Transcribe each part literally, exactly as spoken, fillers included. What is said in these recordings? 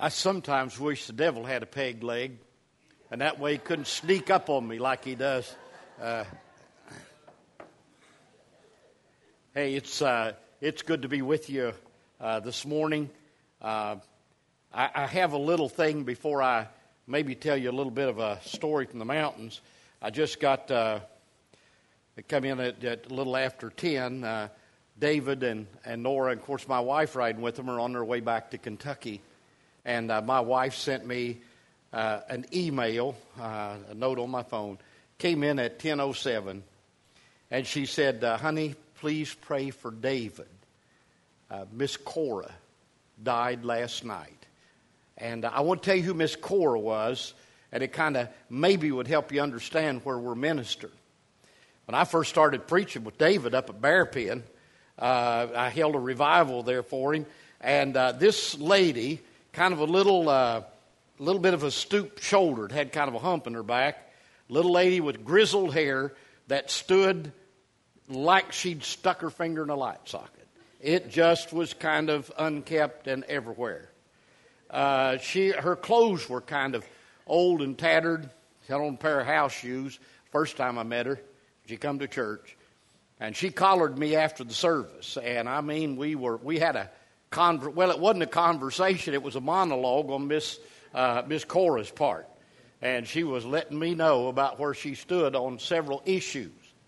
I sometimes wish the devil had a peg leg, and that way he couldn't sneak up on me like he does. Uh, hey, it's uh, it's good to be with you uh, this morning. Uh, I, I have a little thing before I maybe tell you a little bit of a story from the mountains. I just got uh, come in at, at a little after ten. Uh, David and, and Nora, and of course my wife riding with them, are on their way back to Kentucky. And uh, my wife sent me uh, an email, uh, a note on my phone, came in at ten oh seven. And she said, uh, honey, please pray for David. Uh, Miss Cora died last night. And uh, I want to tell you who Miss Cora was, and it kind of maybe would help you understand where we're ministered. When I first started preaching with David up at Bear Pen, uh, I held a revival there for him. And uh, this lady, kind of a little, uh, little bit of a stooped shouldered, had kind of a hump in her back. Little lady with grizzled hair that stood like she'd stuck her finger in a light socket. It just was kind of unkept and everywhere. Uh, she, her clothes were kind of old and tattered. She had on a pair of house shoes. First time I met her, she come to church, and she collared me after the service. And I mean, we were we had a Conver- well, it wasn't a conversation. It was a monologue on Miss uh, Miss Cora's part. And she was letting me know about where she stood on several issues.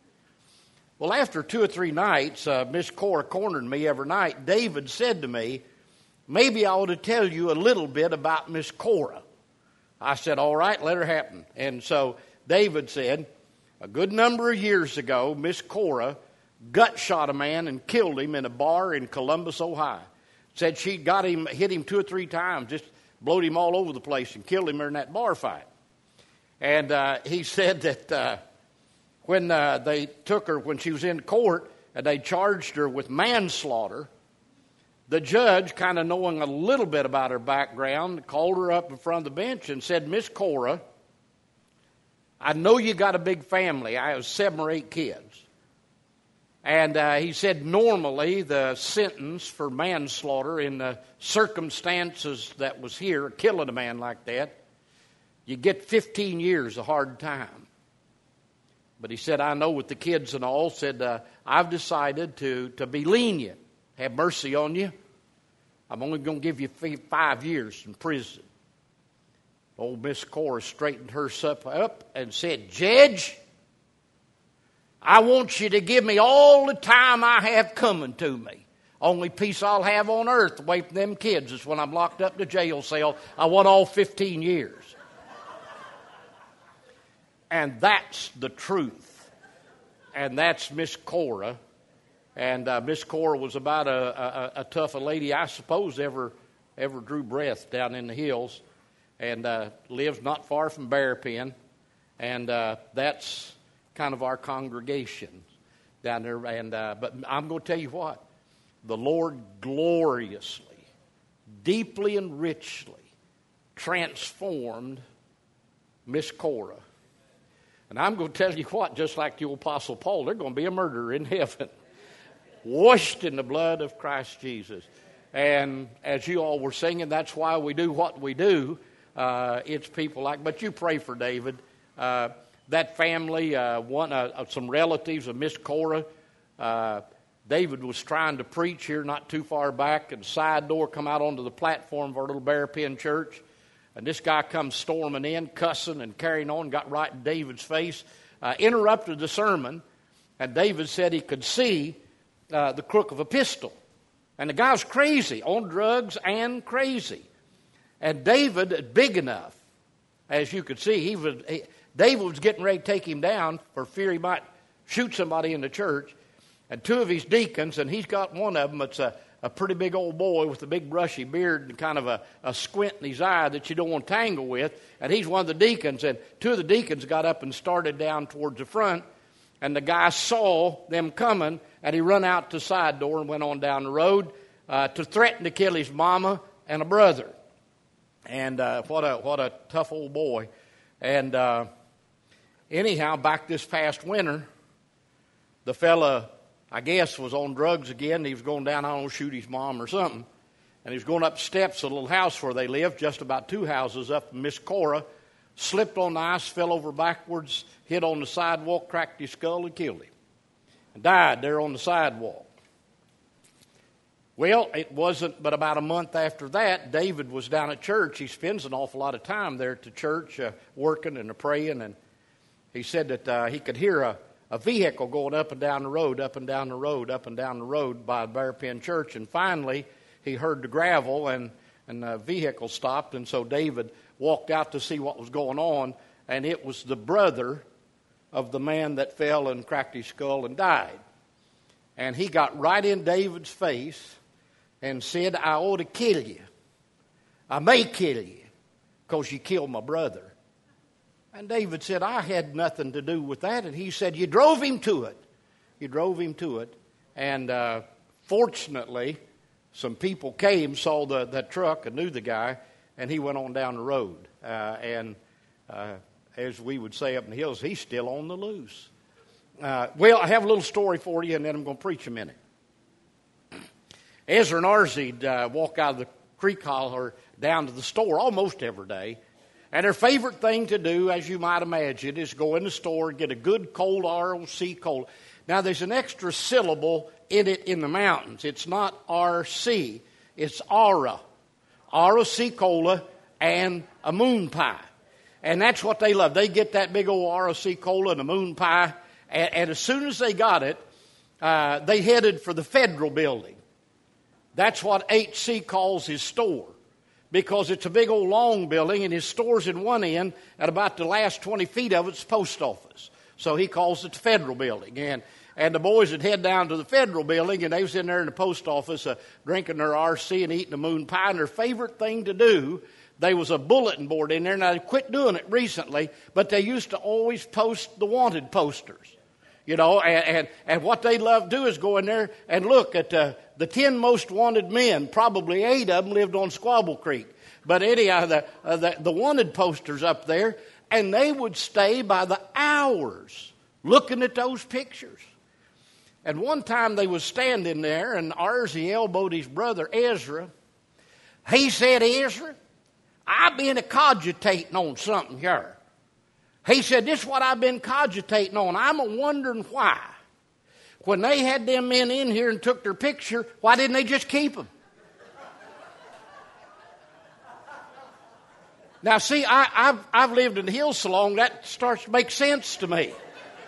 Well, after two or three nights, uh, Miss Cora cornered me every night. David said to me, maybe I ought to tell you a little bit about Miss Cora. I said, all right, let her happen. And so David said, a good number of years ago, Miss Cora gut shot a man and killed him in a bar in Columbus, Ohio. Said she got him, hit him two or three times, just blowed him all over the place and killed him in that bar fight. And uh, he said that uh, when uh, they took her, when she was in court, and they charged her with manslaughter, the judge, kind of knowing a little bit about her background, called her up in front of the bench and said, Miss Cora, I know you got a big family. I have seven or eight kids. And uh, he said normally the sentence for manslaughter in the circumstances that was here, killing a man like that, you get fifteen years, a hard time. But he said, I know with the kids and all, said, uh, I've decided to, to be lenient, have mercy on you. I'm only going to give you five years in prison. Old Miss Cora straightened herself up and said, Judge, I want you to give me all the time I have coming to me. Only peace I'll have on earth away from them kids is when I'm locked up in a jail cell. I want all fifteen years. And that's the truth. And that's Miss Cora. And uh, Miss Cora was about a, a, a tough a lady, I suppose, ever ever drew breath down in the hills. And uh, lives not far from Bear Pen. And uh, that's kind of our congregation down there. And uh, but I'm going to tell you what, the Lord gloriously, deeply and richly transformed Miss Cora. And I'm going to tell you what, just like the Apostle Paul, there's going to be a murderer in heaven, washed in the blood of Christ Jesus. And as you all were singing, that's why we do what we do. Uh, it's people like, but you pray for David. Uh, That family, uh, one, uh, some relatives of Miss Cora, uh, David was trying to preach here not too far back, and the side door come out onto the platform of our little Bear Pen church, and this guy comes storming in, cussing and carrying on, got right in David's face, uh, interrupted the sermon, and David said he could see uh, the crook of a pistol. And the guy was crazy, on drugs and crazy. And David, big enough, as you could see, he was... He, David was getting ready to take him down for fear he might shoot somebody in the church. And two of his deacons, and he's got one of them, it's a, a pretty big old boy with a big brushy beard and kind of a, a squint in his eye that you don't want to tangle with. And he's one of the deacons. And two of the deacons got up and started down towards the front. And the guy saw them coming, and he run out to the side door and went on down the road uh, to threaten to kill his mama and a brother. And uh, what a what a tough old boy. And... Uh, Anyhow, back this past winter, the fella, I guess, was on drugs again. He was going down, I don't know, shoot his mom or something. and he was going up steps to a little house where they lived, just about two houses up. Miss Cora slipped on the ice, fell over backwards, hit on the sidewalk, cracked his skull, and killed him. And died there on the sidewalk. Well, it wasn't but about a month after that, David was down at church. He spends an awful lot of time there at the church, uh, working and praying, and he said that uh, he could hear a, a vehicle going up and down the road, up and down the road, up and down the road by Bear Pen Church, and finally he heard the gravel, and, and the vehicle stopped, and so David walked out to see what was going on, and it was the brother of the man that fell and cracked his skull and died. And he got right in David's face and said, I ought to kill you. I may kill you because you killed my brother. And David said, I had nothing to do with that. And he said, you drove him to it. You drove him to it. And uh, fortunately, some people came, saw the, the truck and knew the guy, and he went on down the road. Uh, and uh, as we would say up in the hills, he's still on the loose. Uh, well, I have a little story for you, and then I'm going to preach a minute. Ezra and Arzie uh, walk out of the creek holler down to the store almost every day. And their favorite thing to do, as you might imagine, is go in the store and get a good cold R O C cola. Now, there's an extra syllable in it in the mountains. It's not R C. It's Ara. R O C cola and a moon pie. And that's what they love. They get that big old R O C cola and a moon pie. And, and as soon as they got it, uh, they headed for the Federal Building. That's what H C calls his store, because it's a big old long building, and his store's in one end, at about the last twenty feet of it's post office. So he calls it the Federal Building. And and the boys would head down to the Federal Building, and they was in there in the post office uh, drinking their R C and eating a moon pie. And their favorite thing to do, there was a bulletin board in there. Now, they quit doing it recently, but they used to always post the wanted posters. You know, and, and, and what they love to do is go in there and look at uh, the ten most wanted men. Probably eight of them lived on Squabble Creek. But anyhow, the, uh, the, the wanted posters up there, and they would stay by the hours looking at those pictures. And one time they was standing there, and Arzie elbowed his brother Ezra. He said, Ezra, I've been cogitating on something here. He said, this is what I've been cogitating on. I'm a wondering why. When they had them men in here and took their picture, why didn't they just keep them? Now, see, I, I've, I've lived in the hills so long, that starts to make sense to me.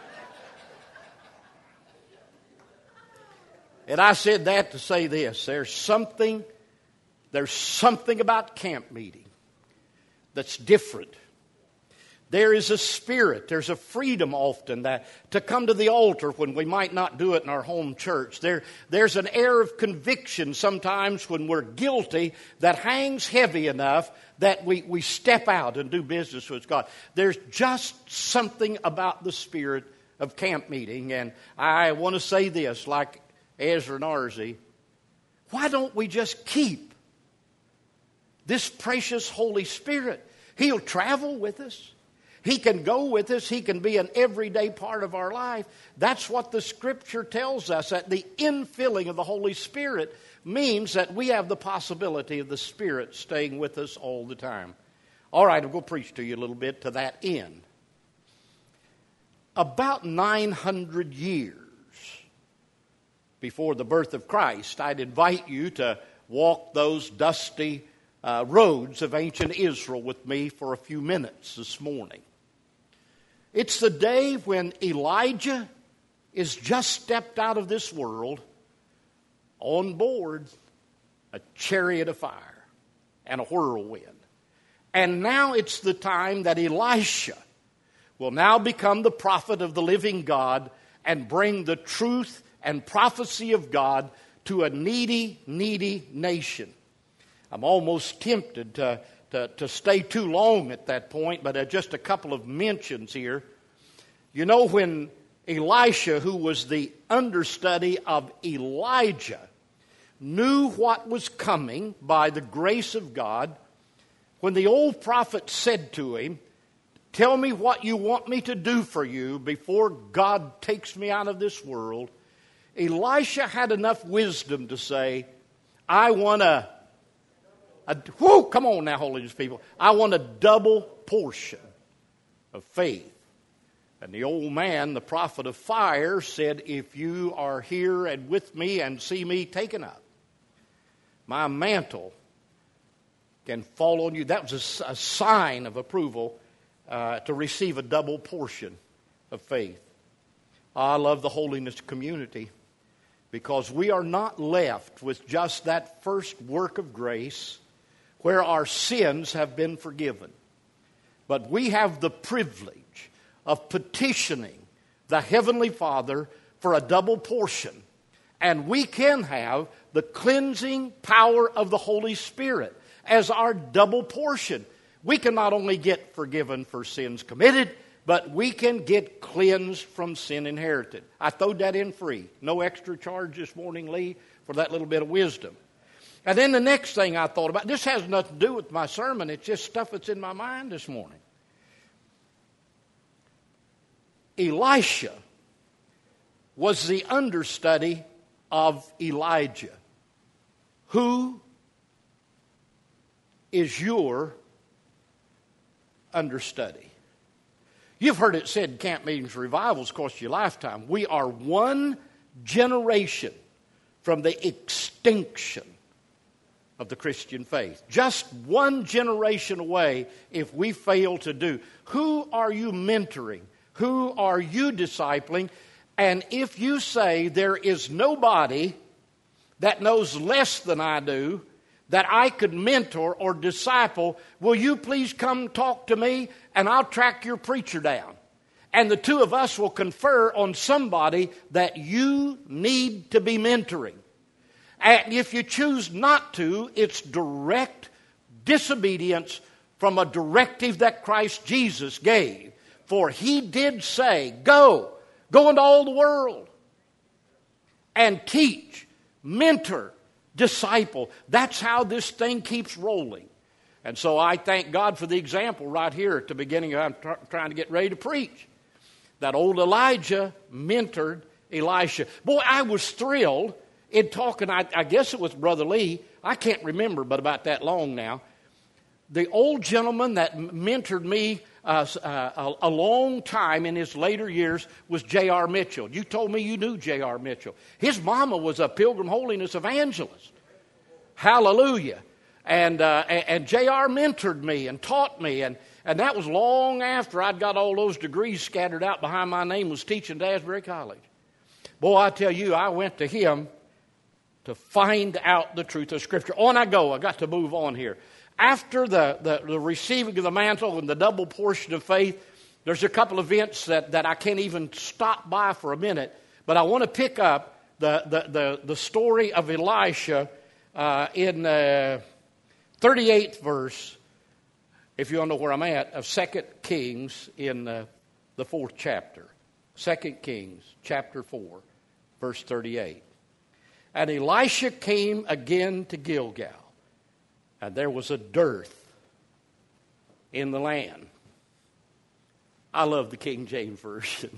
And I said that to say this. There's something, there's something about camp meeting that's different. There is a spirit, there's a freedom often that to come to the altar when we might not do it in our home church. There, there's an air of conviction sometimes when we're guilty that hangs heavy enough that we, we step out and do business with God. There's just something about the spirit of camp meeting. And I want to say this, like Ezra and Arzie, why don't we just keep this precious Holy Spirit? He'll travel with us. He can go with us. He can be an everyday part of our life. That's what the Scripture tells us, that the infilling of the Holy Spirit means that we have the possibility of the Spirit staying with us all the time. All right, I'm going to preach to you a little bit to that end. About nine hundred years before the birth of Christ, I'd invite you to walk those dusty uh, roads of ancient Israel with me for a few minutes this morning. It's the day when Elijah is just stepped out of this world on board a chariot of fire and a whirlwind. And now it's the time that Elisha will now become the prophet of the living God and bring the truth and prophecy of God to a needy, needy nation. I'm almost tempted to To, to stay too long at that point, but uh, just a couple of mentions here. You know, when Elisha, who was the understudy of Elijah, knew what was coming by the grace of God, when the old prophet said to him, tell me what you want me to do for you before God takes me out of this world, Elisha had enough wisdom to say, I want to A, whoo, come on now, holiness people. I want a double portion of faith. And the old man, the prophet of fire, said, if you are here and with me and see me taken up, my mantle can fall on you. That was a, a sign of approval uh, to receive a double portion of faith. I love the holiness community because we are not left with just that first work of grace where our sins have been forgiven. But we have the privilege of petitioning the Heavenly Father for a double portion. And we can have the cleansing power of the Holy Spirit as our double portion. We can not only get forgiven for sins committed, but we can get cleansed from sin inherited. I throwed that in free. No extra charge this morning, Lee, for that little bit of wisdom. And then the next thing I thought about, this has nothing to do with my sermon, it's just stuff that's in my mind this morning. Elisha was the understudy of Elijah. Who is your understudy? You've heard it said camp meetings, revivals cost you a lifetime. We are one generation from the extinction of the Christian faith. Just one generation away if we fail to do. Who are you mentoring? Who are you discipling? And if you say there is nobody that knows less than I do that I could mentor or disciple, will you please come talk to me and I'll track your preacher down. And the two of us will confer on somebody that you need to be mentoring. And if you choose not to, it's direct disobedience from a directive that Christ Jesus gave. For he did say, go, go into all the world and teach, mentor, disciple. That's how this thing keeps rolling. And so I thank God for the example right here at the beginning. I'm t- trying to get ready to preach. That old Elijah mentored Elisha. Boy, I was thrilled in talking, I, I guess it was Brother Lee. I can't remember, but about that long now. The old gentleman that mentored me uh, uh, a, a long time in his later years was J R Mitchell. You told me you knew J R Mitchell. His mama was a Pilgrim Holiness evangelist. Hallelujah. And uh, and J R mentored me and taught me. And, and that was long after I'd got all those degrees scattered out behind my name, was teaching at Asbury College. Boy, I tell you, I went to him to find out the truth of Scripture. On I go. I got to move on here. After the, the, the receiving of the mantle and the double portion of faith, there's a couple events that, that I can't even stop by for a minute. But I want to pick up the, the, the, the story of Elisha uh, in the thirty-eighth verse, if you want to know where I'm at, of Second Kings in uh, the fourth chapter. Second Kings, chapter four, verse thirty-eight. And Elisha came again to Gilgal, and there was a dearth in the land. I love the King James Version.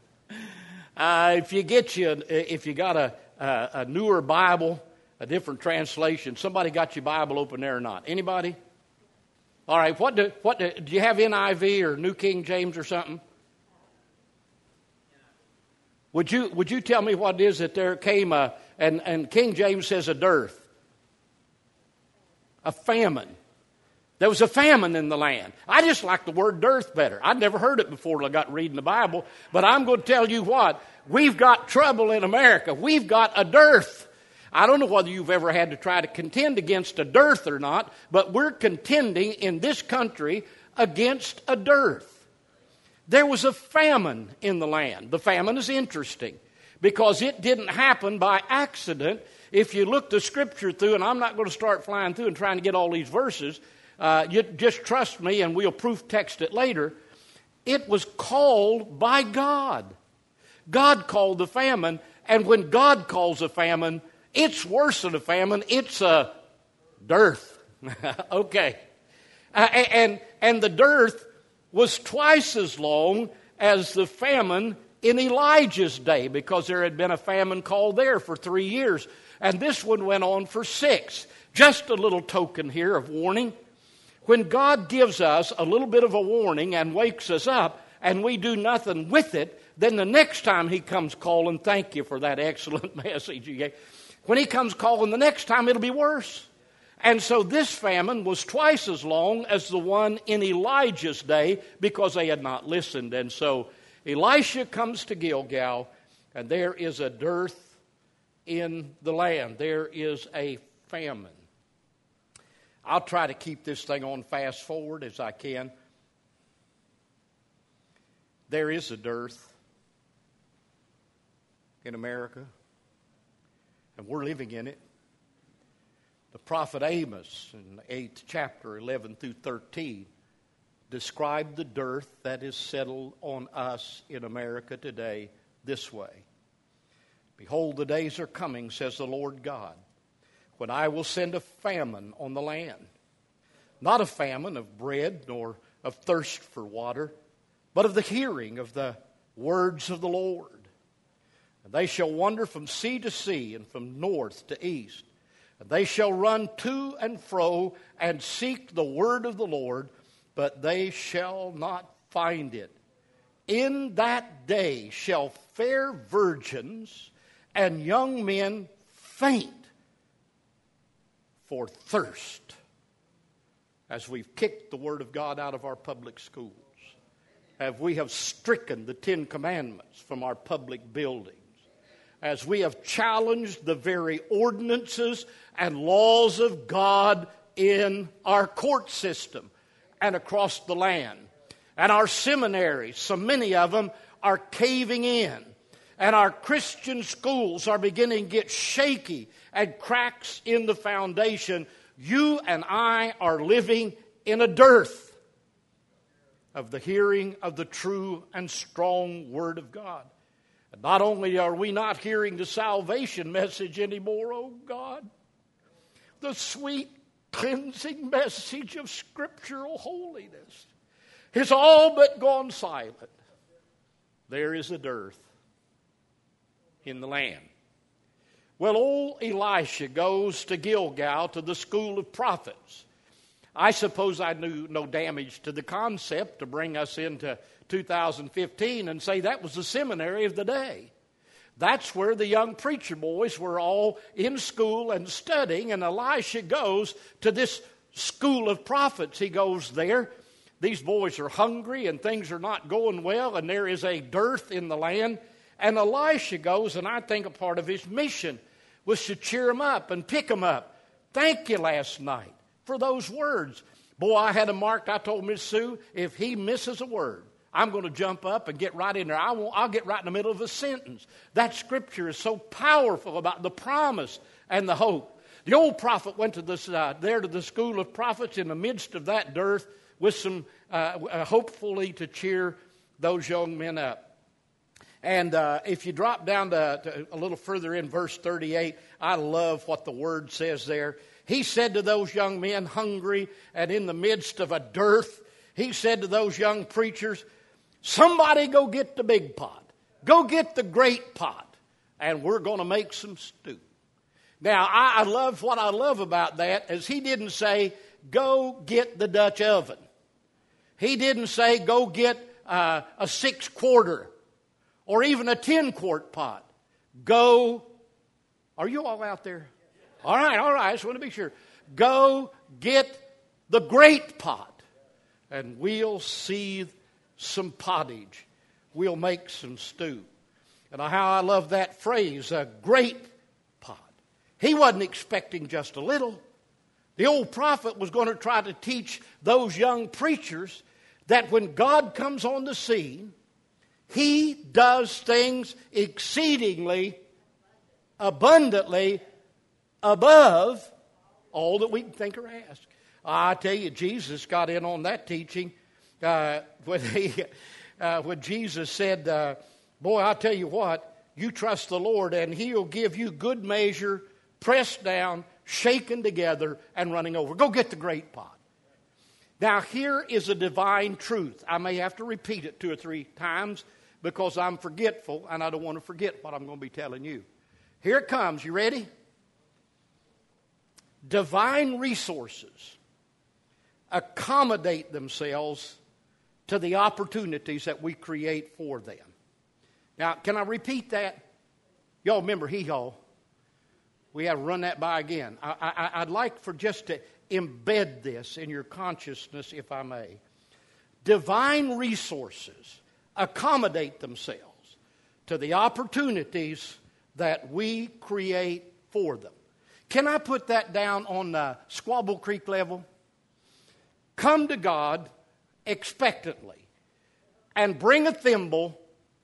uh, if you get you, if you got a, a, a newer Bible, a different translation, somebody got your Bible open there or not? Anybody? All right. What do what do, do you have? N I V or New King James or something? Would you would you tell me what it is that there came a and and King James says a dearth, a famine. There was a famine in the land. I just like the word dearth better. I'd never heard it before till I got reading the Bible. But I'm going to tell you what, we've got trouble in America. We've got a dearth. I don't know whether you've ever had to try to contend against a dearth or not, but we're contending in this country against a dearth. There was a famine in the land. The famine is interesting because it didn't happen by accident. If you look the Scripture through, and I'm not going to start flying through and trying to get all these verses, Uh, you just trust me and we'll proof text it later. It was called by God. God called the famine, and when God calls a famine, it's worse than a famine. It's a dearth. Okay. Uh, and, and the dearth was twice as long as the famine in Elijah's day, because there had been a famine called there for three years. And this one went on for six. Just a little token here of warning. When God gives us a little bit of a warning and wakes us up and we do nothing with it, then the next time He comes calling, thank you for that excellent message you gave. When He comes calling the next time, it'll be worse. And so this famine was twice as long as the one in Elijah's day because they had not listened. And so Elisha comes to Gilgal, and there is a dearth in the land. There is a famine. I'll try to keep this thing on fast forward as I can. There is a dearth in America, and we're living in it. The prophet Amos in the eighth chapter, eleven through thirteen, described the dearth that is settled on us in America today this way. Behold, the days are coming, says the Lord God, when I will send a famine on the land. Not a famine of bread nor of thirst for water, but of the hearing of the words of the Lord. And they shall wander from sea to sea and from north to east. And they shall run to and fro and seek the word of the Lord, but they shall not find it. In that day shall fair virgins and young men faint for thirst, as we've kicked the Word of God out of our public schools, as we have stricken the Ten Commandments from our public buildings, as we have challenged the very ordinances and laws of God in our court system and across the land. And our seminaries, so many of them, are caving in. And our Christian schools are beginning to get shaky and cracks in the foundation. You and I are living in a dearth of the hearing of the true and strong Word of God. And not only are we not hearing the salvation message anymore, oh God, the sweet cleansing message of scriptural holiness has all but gone silent. There is a dearth in the land. Well, old Elisha goes to Gilgal, to the school of prophets. I suppose I knew no damage to the concept to bring us into two thousand fifteen and say that was the seminary of the day. That's where the young preacher boys were all in school and studying, and Elisha goes to this school of prophets. He goes there. These boys are hungry and things are not going well, and there is a dearth in the land. And Elisha goes, and I think a part of his mission was to cheer them up and pick them up. Thank you last night for those words. Boy, I had him marked. I told Miss Sue, if he misses a word, I'm going to jump up and get right in there. I won't, I'll get right in the middle of a sentence. That scripture is so powerful about the promise and the hope. The old prophet went to this, uh, there to the school of prophets in the midst of that dearth with some, uh, uh, hopefully to cheer those young men up. And uh, if you drop down to, to a little further in verse thirty-eight, I love what the word says there. He said to those young men hungry and in the midst of a dearth, he said to those young preachers, somebody go get the big pot. Go get the great pot. And we're going to make some stew. Now, I, I love what I love about that is he didn't say, go get the Dutch oven. He didn't say, go get uh, a six-quarter or even a ten-quart pot. Go, are you all out there? All right, all right, I just want to be sure. Go get the great pot, and we'll seethe some pottage. We'll make some stew. And how I love that phrase, a great pot. He wasn't expecting just a little. The old prophet was going to try to teach those young preachers that when God comes on the scene, He does things exceedingly, abundantly, above all that we can think or ask. I tell you, Jesus got in on that teaching uh, when, he, uh, when Jesus said, uh, boy, I tell you what, you trust the Lord and He'll give you good measure, pressed down, shaken together, and running over. Go get the great pot. Now, here is a divine truth. I may have to repeat it two or three times because I'm forgetful and I don't want to forget what I'm going to be telling you. Here it comes. You ready? divine resources accommodate themselves to the opportunities that we create for them. Now, can I repeat that? Y'all remember hee-haw? We have to run that by again. I, I, I'd like for just to embed this in your consciousness, if I may. Divine resources accommodate themselves to the opportunities that we create for them. Can I put that down on the Squabble Creek level? Come to God expectantly and bring a thimble,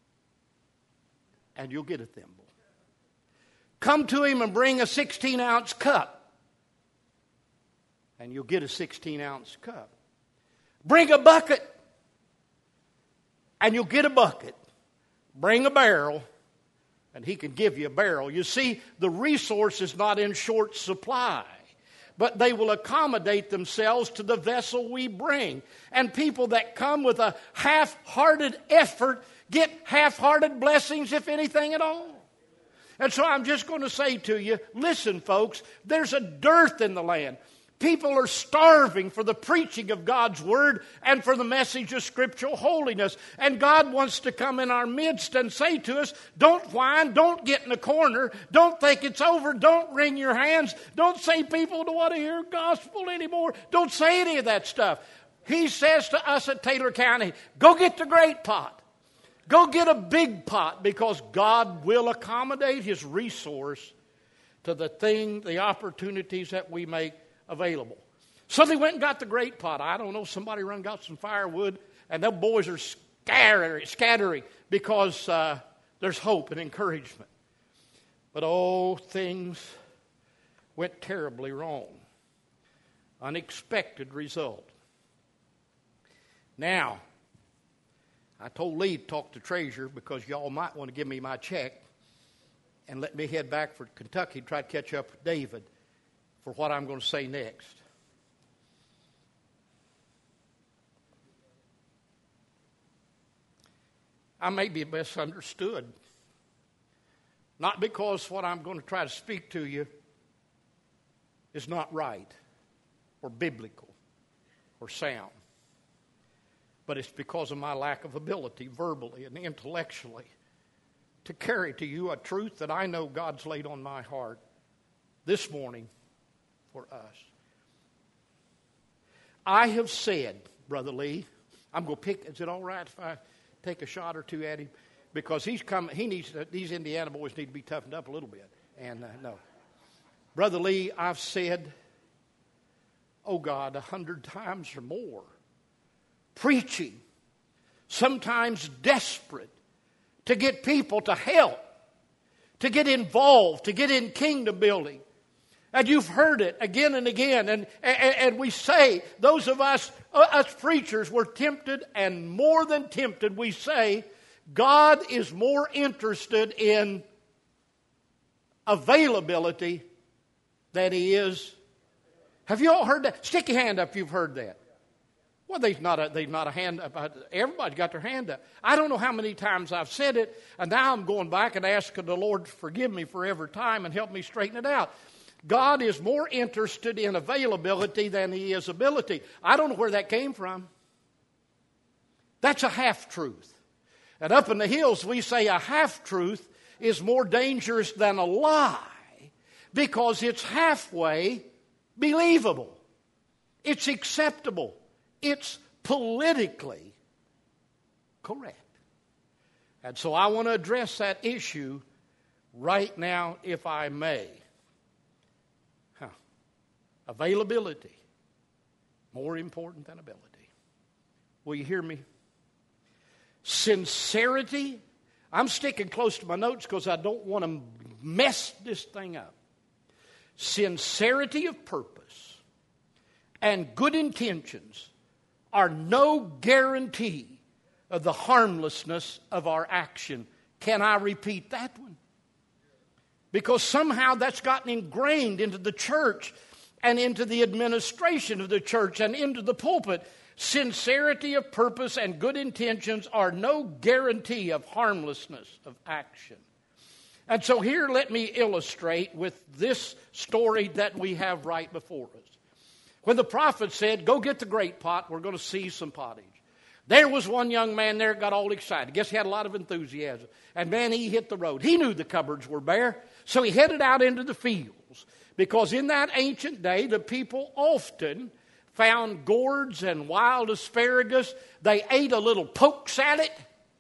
and you'll get a thimble. Come to Him and bring a sixteen-ounce cup, and you'll get a sixteen-ounce cup. Bring a bucket, and you'll get a bucket. Bring a barrel, and He can give you a barrel. You see, the resource is not in short supply, but they will accommodate themselves to the vessel we bring. And people that come with a half-hearted effort get half-hearted blessings, if anything at all. And so I'm just going to say to you, listen, folks, there's a dearth in the land. People are starving for the preaching of God's Word and for the message of scriptural holiness. And God wants to come in our midst and say to us, don't whine, don't get in a corner, don't think it's over, don't wring your hands, don't say people don't want to hear gospel anymore. Don't say any of that stuff. He says to us at Taylor County, go get the great pot. Go get a big pot, because God will accommodate His resource to the thing, the opportunities that we make available. So they went and got the great pot. I don't know, somebody run got some firewood, and them boys are scattering, scattering because uh, there's hope and encouragement. But oh, things went terribly wrong. Unexpected result. Now, I told Lee to talk to Treasurer, because y'all might want to give me my check and let me head back for Kentucky and try to catch up with David for what I'm going to say next. I may be misunderstood. Not because what I'm going to try to speak to you is not right or biblical or sound, but it's because of my lack of ability verbally and intellectually to carry to you a truth that I know God's laid on my heart this morning for us. I have said, Brother Lee, I'm going to pick, is it all right if I take a shot or two at him? Because he's coming, he needs, to, these Indiana boys need to be toughened up a little bit. And uh, no. Brother Lee, I've said, oh God, a hundred times or more, preaching, sometimes desperate, to get people to help, to get involved, to get in kingdom building. And you've heard it again and again. And, and, and we say, those of us, us preachers, were tempted, and more than tempted, we say, God is more interested in availability than He is. Have you all heard that? Stick your hand up if you've heard that. Well, there's not a, there's not a hand up. Everybody's got their hand up. I don't know how many times I've said it, and now I'm going back and asking the Lord to forgive me for every time and help me straighten it out. God is more interested in availability than He is ability. I don't know where that came from. That's a half-truth. And up in the hills, we say a half-truth is more dangerous than a lie because it's halfway believable. It's acceptable. It's politically correct. And so I want to address that issue right now, if I may. Huh. Availability, more important than ability. Will you hear me? Sincerity. I'm sticking close to my notes because I don't want to mess this thing up. Sincerity of purpose and good intentions are no guarantee of the harmlessness of our action. Can I repeat that one? Because somehow that's gotten ingrained into the church and into the administration of the church and into the pulpit. Sincerity of purpose and good intentions are no guarantee of harmlessness of action. And so here let me illustrate with this story that we have right before us. When the prophet said, go get the great pot, we're going to see some pottage. There was one young man there got all excited. Guess he had a lot of enthusiasm. And man, he hit the road. He knew the cupboards were bare, so he headed out into the fields. Because in that ancient day, the people often found gourds and wild asparagus. They ate a little pokes at it.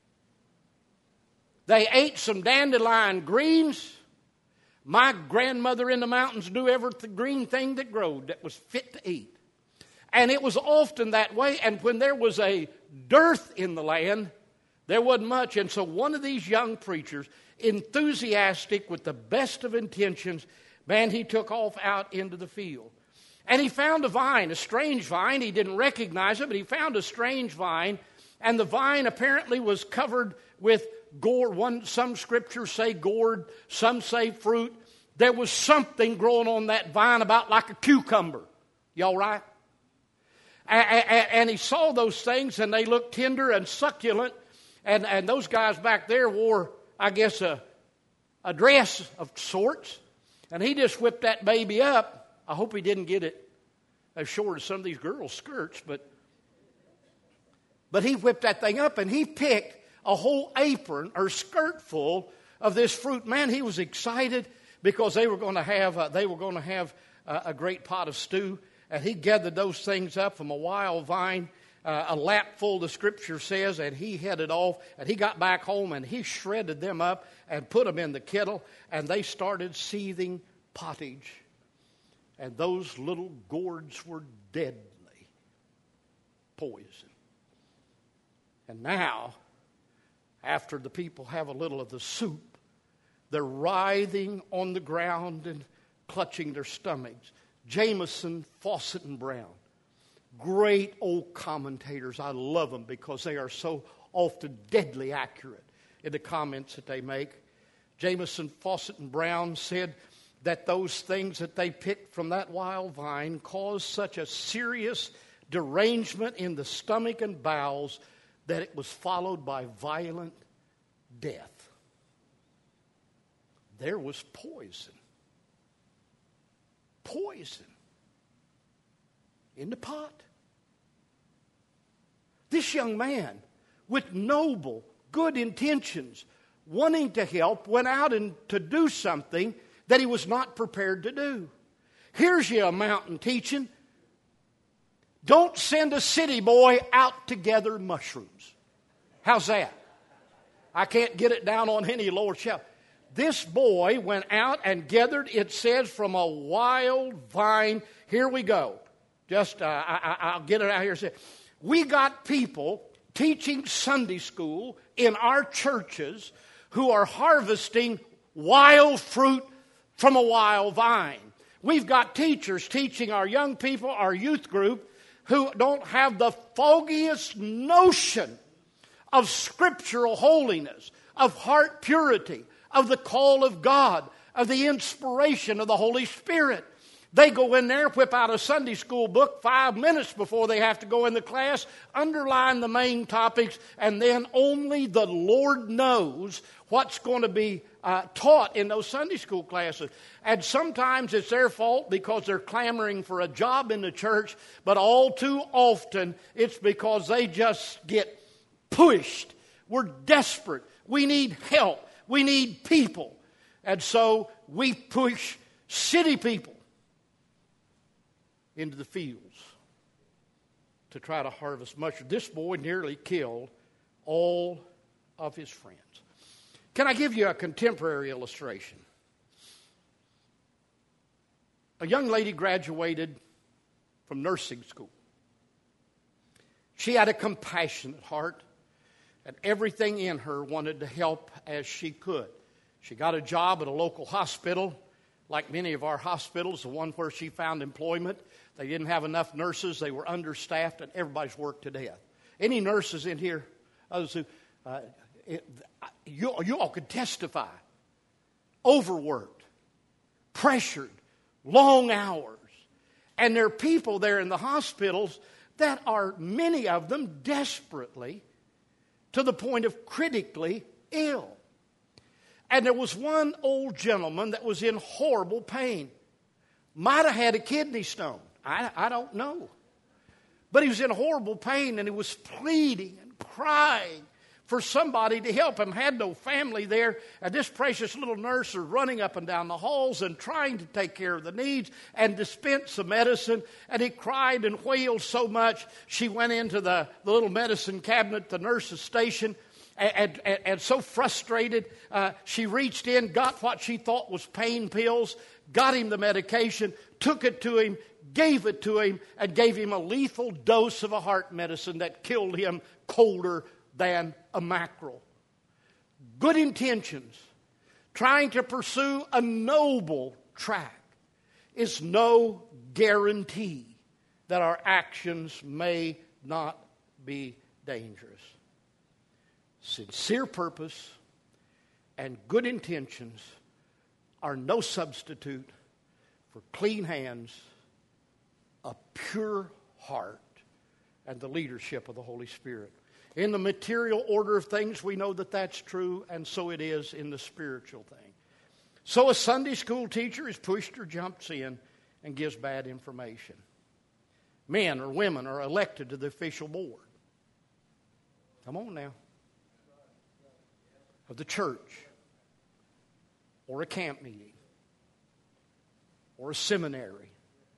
They ate some dandelion greens. My grandmother in the mountains knew every green thing that growed that was fit to eat. And it was often that way. And when there was a dearth in the land, there wasn't much. And so one of these young preachers, enthusiastic with the best of intentions, man, he took off out into the field. And he found a vine, a strange vine. He didn't recognize it, but he found a strange vine. And the vine apparently was covered with gourd. One, some scriptures say gourd, some say fruit. There was something growing on that vine about like a cucumber. Y'all right? And he saw those things, and they looked tender and succulent. And, and those guys back there wore, I guess, a, a dress of sorts. And he just whipped that baby up. I hope he didn't get it as short as some of these girls' skirts. But, but he whipped that thing up, and he picked a whole apron or skirt full of this fruit. Man, he was excited because they were going to have, uh, they were going to have uh, a great pot of stew. And he gathered those things up from a wild vine, uh, a lap full, the scripture says, and he headed off. And he got back home and he shredded them up and put them in the kettle. And they started seething pottage. And those little gourds were deadly poison. And now, after the people have a little of the soup, they're writhing on the ground and clutching their stomachs. Jameson, Fawcett, and Brown, great old commentators. I love them because they are so often deadly accurate in the comments that they make. Jameson, Fawcett, and Brown said that those things that they picked from that wild vine caused such a serious derangement in the stomach and bowels that it was followed by violent death. There was poison. Poison in the pot. This young man, with noble, good intentions, wanting to help, went out and to do something that he was not prepared to do. Here's you a mountain teaching. Don't send a city boy out to gather mushrooms. How's that? I can't get it down on any lower shelf. This boy went out and gathered, it says, from a wild vine. Here we go. Just, uh, I, I, I'll get it out here. We got people teaching Sunday school in our churches who are harvesting wild fruit from a wild vine. We've got teachers teaching our young people, our youth group, who don't have the foggiest notion of scriptural holiness, of heart purity, of the call of God, of the inspiration of the Holy Spirit. They go in there, whip out a Sunday school book five minutes before they have to go in the class, underline the main topics, and then only the Lord knows what's going to be uh, taught in those Sunday school classes. And sometimes it's their fault because they're clamoring for a job in the church, but all too often it's because they just get pushed. We're desperate. We need help. We need people. And so we push city people into the fields to try to harvest mushrooms. This boy nearly killed all of his friends. Can I give you a contemporary illustration? A young lady graduated from nursing school. She had a compassionate heart, and everything in her wanted to help as she could. She got a job at a local hospital, like many of our hospitals, the one where she found employment. They didn't have enough nurses. They were understaffed, and everybody's worked to death. Any nurses in here? Others who, uh, it, you, you all could testify. Overworked, pressured, long hours. And there are people there in the hospitals that are, many of them, desperately to the point of critically ill. And there was one old gentleman that was in horrible pain. Might have had a kidney stone. I, I don't know. But he was in horrible pain, and he was pleading and crying for somebody to help him. Had no family there, and this precious little nurse was running up and down the halls and trying to take care of the needs and dispense the medicine. And he cried and wailed so much, she went into the, the little medicine cabinet, the nurse's station, and, and, and so frustrated, uh, she reached in, got what she thought was pain pills, got him the medication, took it to him, gave it to him, and gave him a lethal dose of a heart medicine that killed him colder than a mackerel. Good intentions, trying to pursue a noble track, is no guarantee that our actions may not be dangerous. Sincere purpose and good intentions are no substitute for clean hands, a pure heart, and the leadership of the Holy Spirit. In the material order of things, we know that that's true, and so it is in the spiritual thing. So a Sunday school teacher is pushed or jumps in and gives bad information. Men or women are elected to the official board. Come on now. Of the church, or a camp meeting, or a seminary,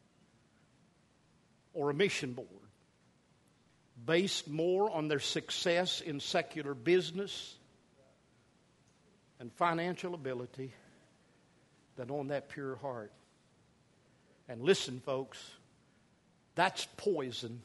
or a mission board, based more on their success in secular business and financial ability than on that pure heart. And listen, folks, that's poison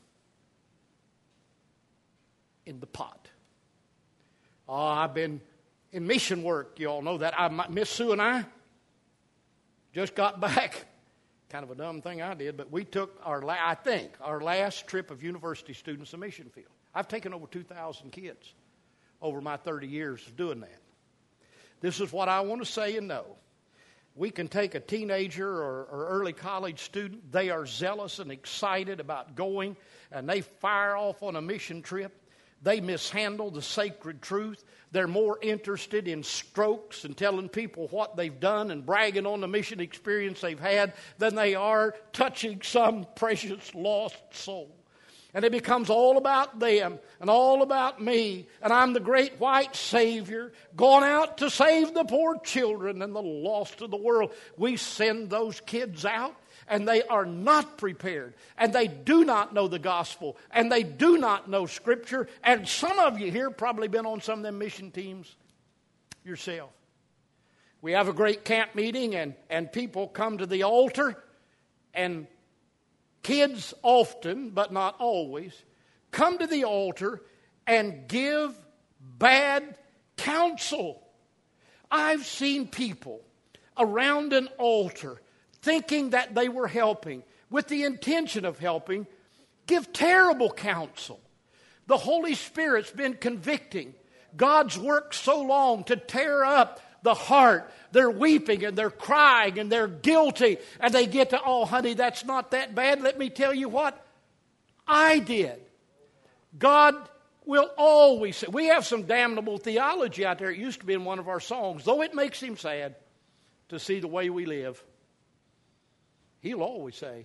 in the pot. Oh, I've been in mission work, you all know that. I, Miss Sue and I just got back. Kind of a dumb thing I did, but we took our, la- I think, our last trip of university students to mission field. I've taken over two thousand kids over my thirty years of doing that. This is what I want to say and know. We can take a teenager or, or early college student. They are zealous and excited about going, and they fire off on a mission trip. They mishandle the sacred truth. They're more interested in strokes and telling people what they've done and bragging on the mission experience they've had than they are touching some precious lost soul. And it becomes all about them and all about me. And I'm the great white Savior going out to save the poor children and the lost of the world. We send those kids out, and they are not prepared, and they do not know the gospel, and they do not know Scripture. And some of you here probably been on some of them mission teams yourself. We have a great camp meeting, and, and people come to the altar, and kids often, but not always, come to the altar and give bad counsel. I've seen people around an altar thinking that they were helping, with the intention of helping, give terrible counsel. The Holy Spirit's been convicting God's work so long to tear up the heart. They're weeping and they're crying and they're guilty, and they get to, oh, honey, that's not that bad. Let me tell you what I did. God will always say, we have some damnable theology out there. It used to be in one of our songs. Though it makes him sad to see the way we live, he'll always say,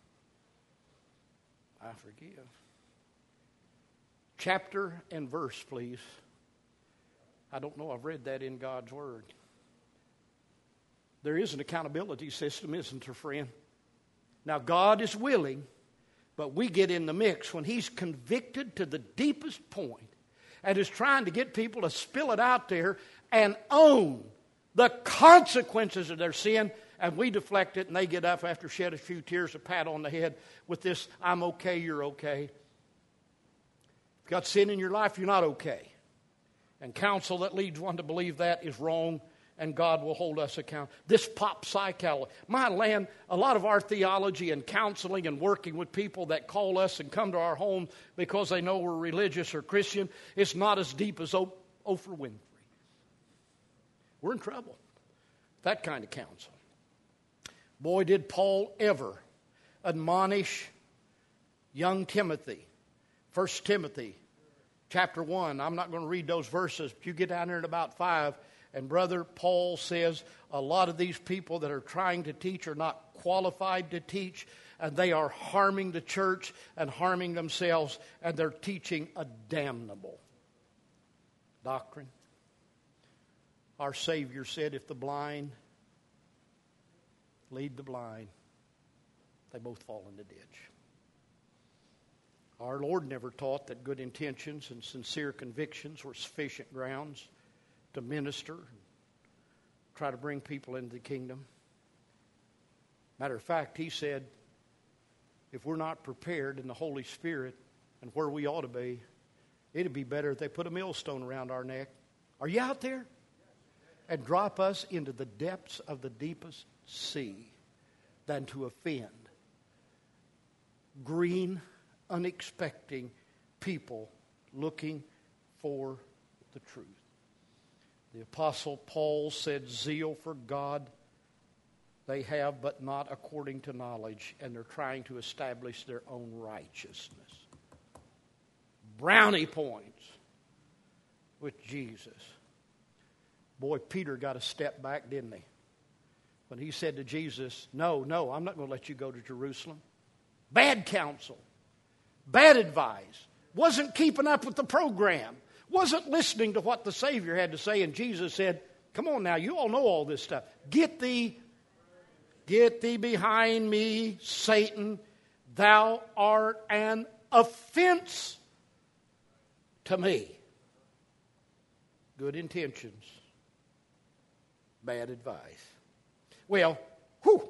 I forgive. Chapter and verse, please. I don't know. I've read that in God's Word. There is an accountability system, isn't there, friend? Now, God is willing, but we get in the mix when He's convicted to the deepest point and is trying to get people to spill it out there and own the consequences of their sin, and we deflect it, and they get up after shed a few tears, a pat on the head with this, I'm okay, you're okay. If you've got sin in your life, you're not okay. And counsel that leads one to believe that is wrong, and God will hold us accountable. This pop psychology, my land, a lot of our theology and counseling and working with people that call us and come to our home because they know we're religious or Christian, it's not as deep as Oprah Winfrey. We're in trouble. That kind of counsel. Boy, did Paul ever admonish young Timothy. First Timothy chapter one. I'm not going to read those verses, but you get down there at about five, And brother, Paul says a lot of these people that are trying to teach are not qualified to teach, and they are harming the church and harming themselves, and they're teaching a damnable doctrine. Our Savior said, if the blind lead the blind, they both fall in the ditch. Our Lord never taught that good intentions and sincere convictions were sufficient grounds to minister and try to bring people into the kingdom. Matter of fact, He said, if we're not prepared in the Holy Spirit and where we ought to be, it'd be better if they put a millstone around our neck. Are you out there? And drop us into the depths of the deepest sea than to offend green, unexpecting people looking for the truth. The Apostle Paul said, zeal for God they have, but not according to knowledge, and they're trying to establish their own righteousness. Brownie points with Jesus. Boy, Peter got a step back, didn't he? When he said to Jesus, no, no, I'm not going to let you go to Jerusalem. Bad counsel. Bad advice. Wasn't keeping up with the program. Wasn't listening to what the Savior had to say. And Jesus said, come on now, you all know all this stuff. Get thee, get thee behind me, Satan. Thou art an offense to me. Good intentions. Bad advice. Well, whew.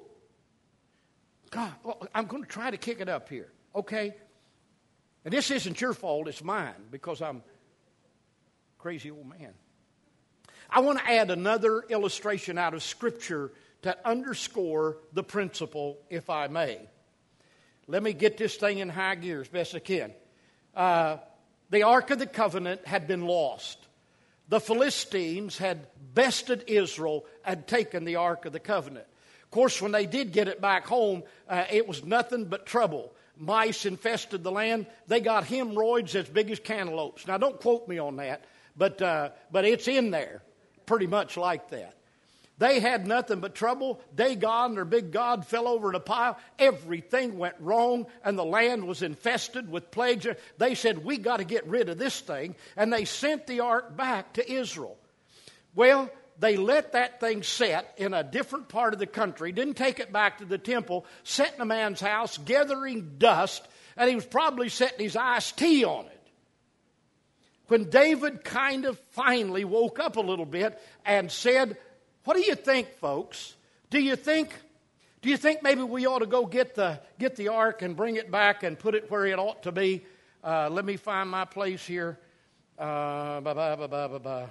God, I'm going to try to kick it up here, okay? And this isn't your fault, it's mine, because I'm a crazy old man. I want to add another illustration out of Scripture to underscore the principle, if I may. Let me get this thing in high gear as best I can. Uh, the Ark of the Covenant had been lost. The Philistines had bested Israel and taken the Ark of the Covenant. Of course, when they did get it back home, uh, it was nothing but trouble. Mice infested the land. They got hemorrhoids as big as cantaloupes. Now, don't quote me on that, but uh, but it's in there, pretty much like that. They had nothing but trouble. Dagon, their big god, fell over in a pile. Everything went wrong, and the land was infested with plagues. They said, we got to get rid of this thing, and they sent the ark back to Israel. Well, they let that thing set in a different part of the country, didn't take it back to the temple, set in a man's house, gathering dust, and he was probably setting his iced tea on it. When David kind of finally woke up a little bit and said, what do you think, folks? Do you think do you think maybe we ought to go get the get the ark and bring it back and put it where it ought to be? Uh, let me find my place here. Uh, blah, blah, blah, blah, blah, blah.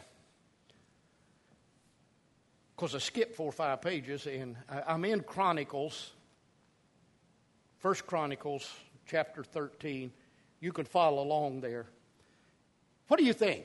Because I skipped four or five pages, and I'm in Chronicles, First Chronicles, chapter thirteen. You can follow along there. What do you think?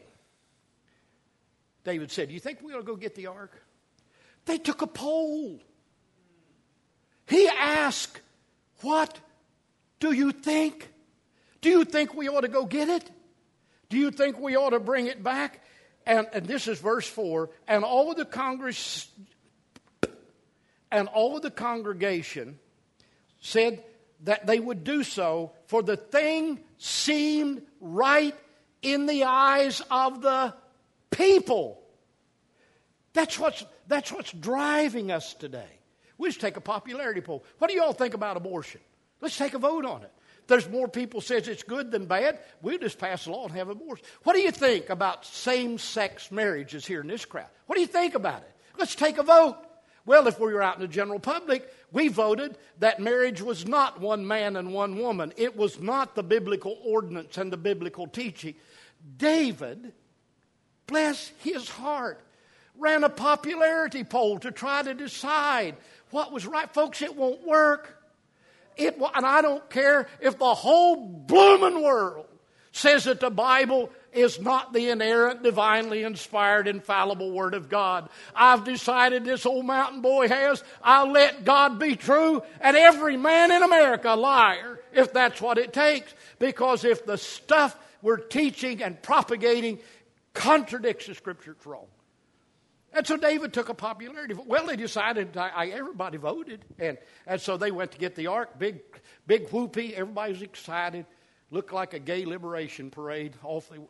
David said, do you think we ought to go get the ark? They took a poll. He asked, what do you think? Do you think we ought to go get it? Do you think we ought to bring it back? And, and this is verse four. And all of the congress, and all of the congregation said that they would do so, for the thing seemed right in the eyes of the people. That's what's that's what's driving us today. We just take a popularity poll. What do you all think about abortion? Let's take a vote on it. There's more people says it's good than bad. We'll just pass a law and have abortion. What do you think about same-sex marriages here in this crowd? What do you think about it? Let's take a vote. Well, if we were out in the general public, we voted that marriage was not one man and one woman. It was not the biblical ordinance and the biblical teaching. David, bless his heart, ran a popularity poll to try to decide what was right. Folks, it won't work. It and I don't care if the whole blooming world says that the Bible is not the inerrant, divinely inspired, infallible Word of God. I've decided this old mountain boy has. I'll let God be true and every man in America a liar if that's what it takes. Because if the stuff we're teaching and propagating contradicts the Scripture, it's wrong. And so David took a popularity vote. Well, they decided, I, I, everybody voted. And, and so they went to get the ark, big, big whoopee. Everybody's excited. Looked like a gay liberation parade. Off they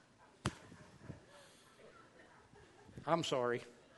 I'm sorry.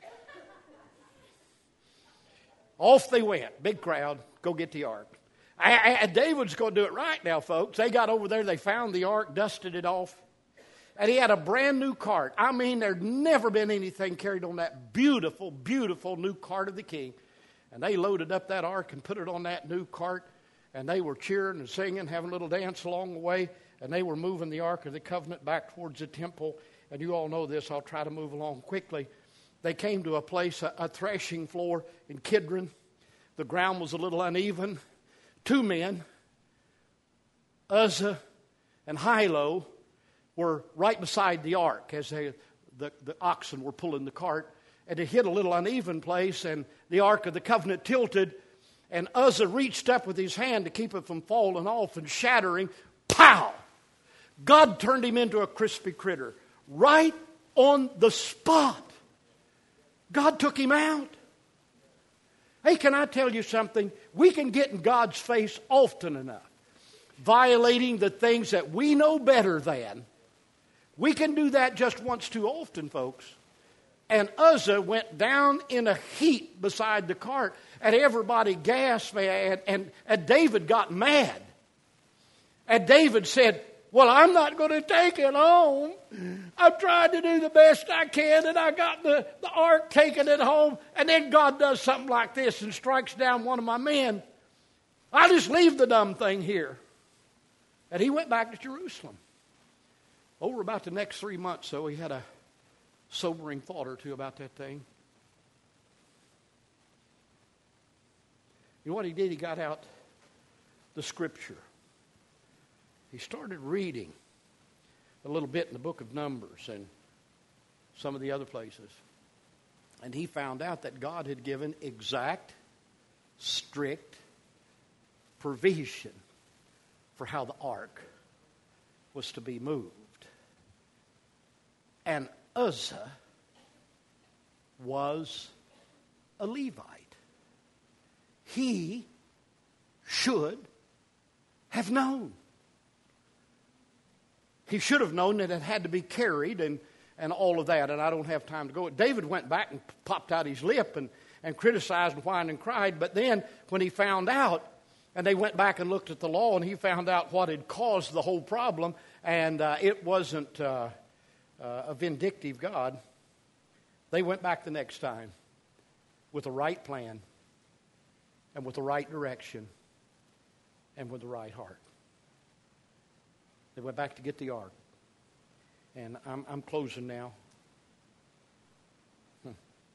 Off they went. Big crowd. Go get the ark. I, I, David's going to do it right now, folks. They got over there. They found the ark, dusted it off. And he had a brand new cart. I mean, there'd never been anything carried on that beautiful, beautiful new cart of the king. And they loaded up that ark and put it on that new cart. And they were cheering and singing, having a little dance along the way. And they were moving the Ark of the Covenant back towards the temple. And you all know this. I'll try to move along quickly. They came to a place, a, a threshing floor in Kidron. The ground was a little uneven. Two men, Uzzah and Hilo, were right beside the ark as they, the, the oxen were pulling the cart. And it hit a little uneven place, and the Ark of the Covenant tilted. And Uzzah reached up with his hand to keep it from falling off and shattering. Pow! God turned him into a crispy critter. Right on the spot. God took him out. Hey, can I tell you something? We can get in God's face often enough, violating the things that we know better than. We can do that just once too often, folks. And Uzzah went down in a heap beside the cart, and everybody gasped, and, and, and David got mad. And David said, well, I'm not going to take it home. I've tried to do the best I can, and I got the, the ark taking it home, and then God does something like this and strikes down one of my men. I'll just leave the dumb thing here. And he went back to Jerusalem. Over about the next three months, though, he had a sobering thought or two about that thing. You know what he did? He got out the scripture. He started reading a little bit in the book of Numbers and some of the other places. And he found out that God had given exact, strict provision for how the ark was to be moved. And Uzzah was a Levite. He should have known. He should have known that it had to be carried and, and all of that, and I don't have time to go. David went back and popped out his lip and, and criticized and whined and cried, but then when he found out, and they went back and looked at the law, and he found out what had caused the whole problem, and uh, it wasn't uh, uh, a vindictive God. They went back the next time with the right plan and with the right direction and with the right heart. They went back to get the ark. And I'm, I'm closing now. Hmm.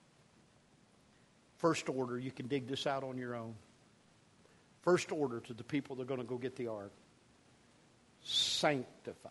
First order, you can dig this out on your own. First order to the people that are going to go get the ark. Sanctify.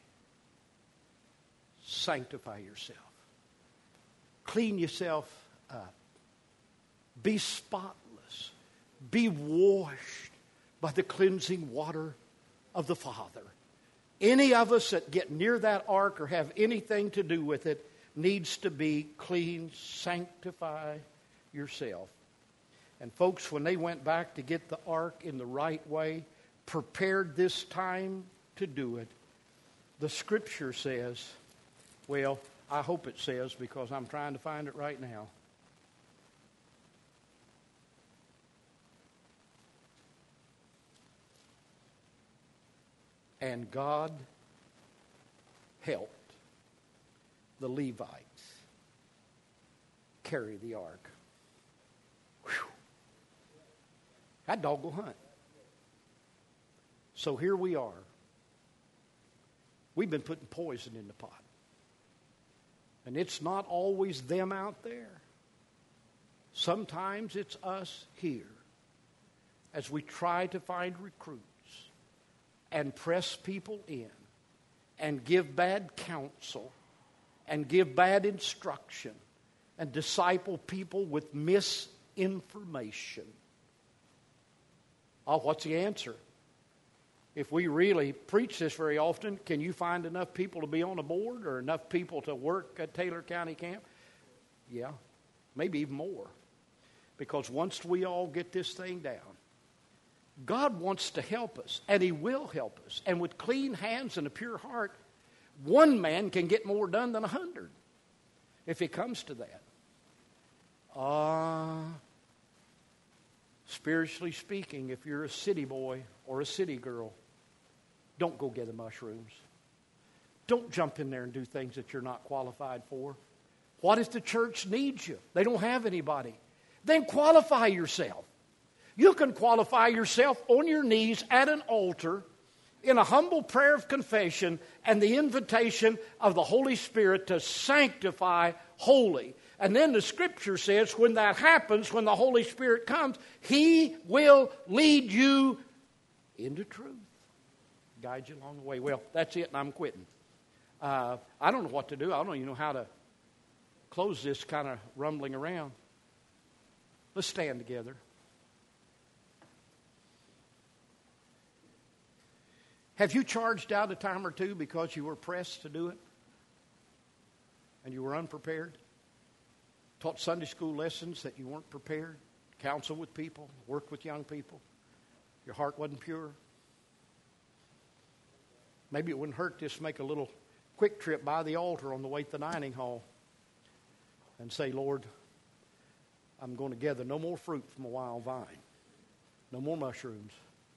Sanctify yourself. Clean yourself up. Be spotless. Be washed by the cleansing water of the Father. Any of us that get near that ark or have anything to do with it needs to be clean. Sanctify yourself. And folks, when they went back to get the ark in the right way, prepared this time to do it, the Scripture says, well, I hope it says because I'm trying to find it right now. And God helped the Levites carry the ark. Whew. That dog will hunt. So here we are. We've been putting poison in the pot. And it's not always them out there. Sometimes it's us here as we try to find recruits and press people in and give bad counsel and give bad instruction and disciple people with misinformation. Oh, what's the answer? If we really preach this very often, can you find enough people to be on a board or enough people to work at Taylor County Camp? Yeah, maybe even more. Because once we all get this thing down, God wants to help us, and He will help us. And with clean hands and a pure heart, one man can get more done than a hundred, if it comes to that. Ah, uh, spiritually speaking, if you're a city boy or a city girl, don't go get the mushrooms. Don't jump in there and do things that you're not qualified for. What if the church needs you? They don't have anybody. Then qualify yourself. You can qualify yourself on your knees at an altar in a humble prayer of confession and the invitation of the Holy Spirit to sanctify holy. And then the Scripture says when that happens, when the Holy Spirit comes, He will lead you into truth. Guide you along the way. Well, that's it, and I'm quitting. Uh, I don't know what to do. I don't even know how to close this kind of rumbling around. Let's stand together. Have you charged out a time or two because you were pressed to do it? And you were unprepared? Taught Sunday school lessons that you weren't prepared? Counsel with people? Work with young people? Your heart wasn't pure? Maybe it wouldn't hurt just to make a little quick trip by the altar on the way to the dining hall and say, Lord, I'm going to gather no more fruit from a wild vine. No more mushrooms.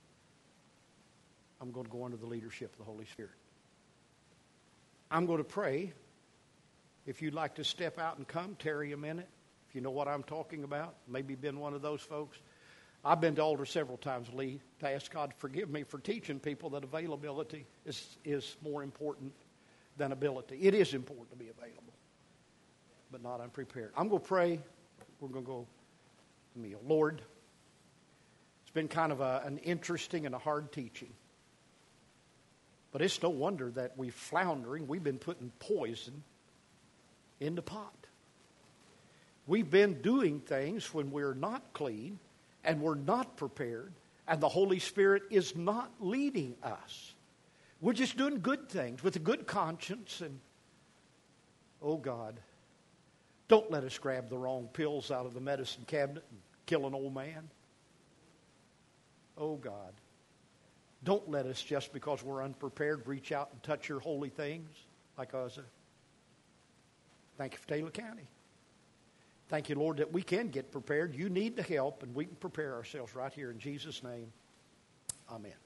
I'm going to go under the leadership of the Holy Spirit. I'm going to pray. If you'd like to step out and come, tarry a minute. If you know what I'm talking about, maybe been one of those folks. I've been to altar several times, Lee, to ask God to forgive me for teaching people that availability is, is more important than ability. It is important to be available, but not unprepared. I'm going to pray. We're going to go to the meal. Lord, it's been kind of a, an interesting and a hard teaching. But it's no wonder that we're floundering. We've been putting poison in the pot. We've been doing things when we're not clean and we're not prepared, and the Holy Spirit is not leading us. We're just doing good things with a good conscience. And, oh God, don't let us grab the wrong pills out of the medicine cabinet and kill an old man. Oh God, don't let us, just because we're unprepared, reach out and touch your holy things like Uzzah. Thank you for Taylor County. Thank you, Lord, that we can get prepared. You need the help, and we can prepare ourselves right here in Jesus' name. Amen.